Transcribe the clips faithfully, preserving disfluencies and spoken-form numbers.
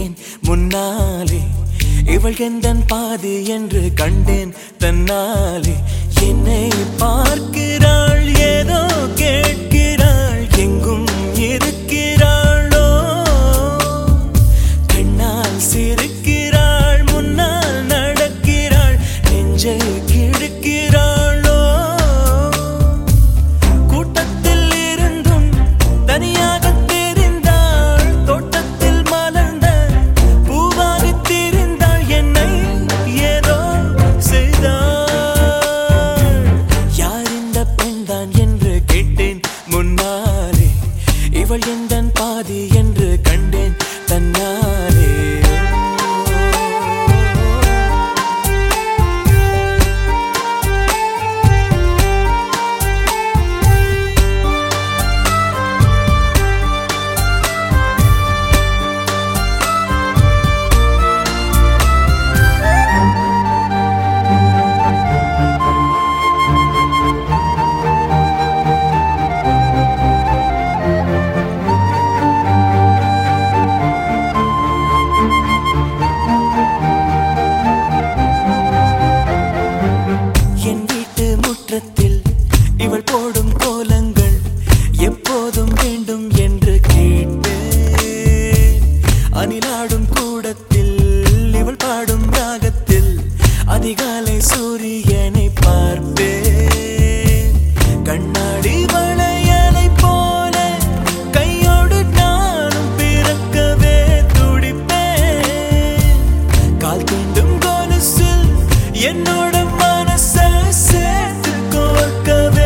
கேட்டேன் முன்னாலே, இவள் எந்தன் பாதி என்று கண்டேன் தன்னாலே. என்னை பார்க்கிறாள், ஏதோ கேட்கிறாள், எங்கும் இருக்கிறாளோ, கண்ணால் சிரிக்கிறாள், முன்னால் நடக்கிறாள், நெஞ்சை கிழக்கிறாளோ. கூட்டத்தில் இருந்தும் தனியாக தெரிந்தாள், தோட்டத்தில் மலர்ந்த பூவாக தெரிந்தாள், என்னை ஏதோ செய்தாள். யார் இந்த பெண்தான் என்று கேட்டேன் முன்னாலே, இவள் எந்தன் பாதி என்று கண்டேன் தன்னாலே. இவள் போடும் கோலங்கள் எப்போதும் வேண்டும் என்று கேட்டேன். அணிலாடும் கூடத்தில் இவள் பாடும் ராகத்தில் அதிகாலை சூரியனை பார்ப்பேன். கண்ணாடி வளையலை போல கையோடு நானும் பிறக்கவே துடிப்பேன். கால் தீண்டும் கொலுசில் என்னோட மனசை சேர்த்து கோர்க்கவே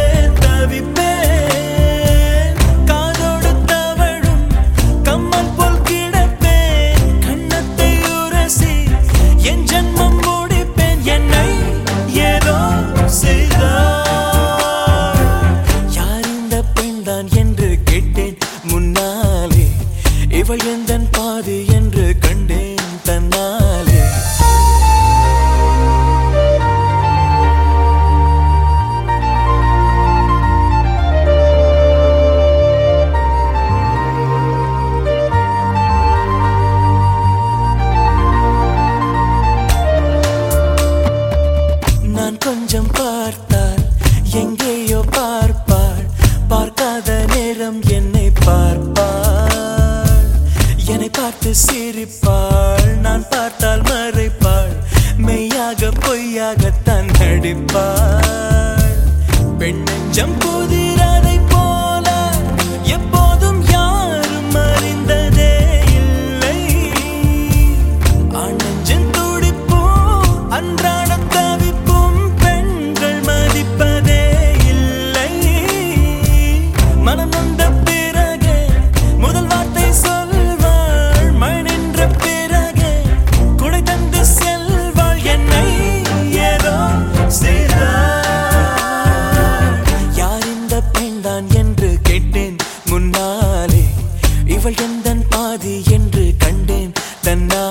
தவிப்பேன். காதோடு தவழும் கம்மல் போல் கிடப்பேன், கண்ணத்தை உரசி என் ஜன்மம் முடிப்பேன். என்னை ஏதோ செய்தாள். யார் இந்த பெண்தான் என்று கேட்டேன் முன்னாலே, இவள் எந்தன் பாதி என்று கண்டேன் தன்னாலே. நான் கொஞ்சம் பார்த்தால் எங்கேயோ பார்ப்பாள், பார்க்காத நேரம் என்னை பார்ப்பாள். என்னை பார்த்து சிரிப்பாள், நான் பார்த்தால் மறைப்பாள், மெய்யாக பொய்யாகத்தான் நடிப்பாள். பெண் நெஞ்சம் புதிரதை போல எப்போதும் யாரும் அறிந்ததே இல்லை. ஆண் நெஞ்சின் துடிப்போ அன்றாட தவிப்பும் பெண்கள் மதிப்பதே இல்லை. மனம் நொந்த பிறகு முதல் வார்த்தை சொல்வாள், மழை நின்ற பிறகு குடை தந்து செல்வாள். என்னை ஏதோ செய்தாள். யார் இந்த பெண்தான் என்று கேட்டேன் முன்னாலே, இவள் எந்தன் பாதி என்று கண்டேன் தன்னா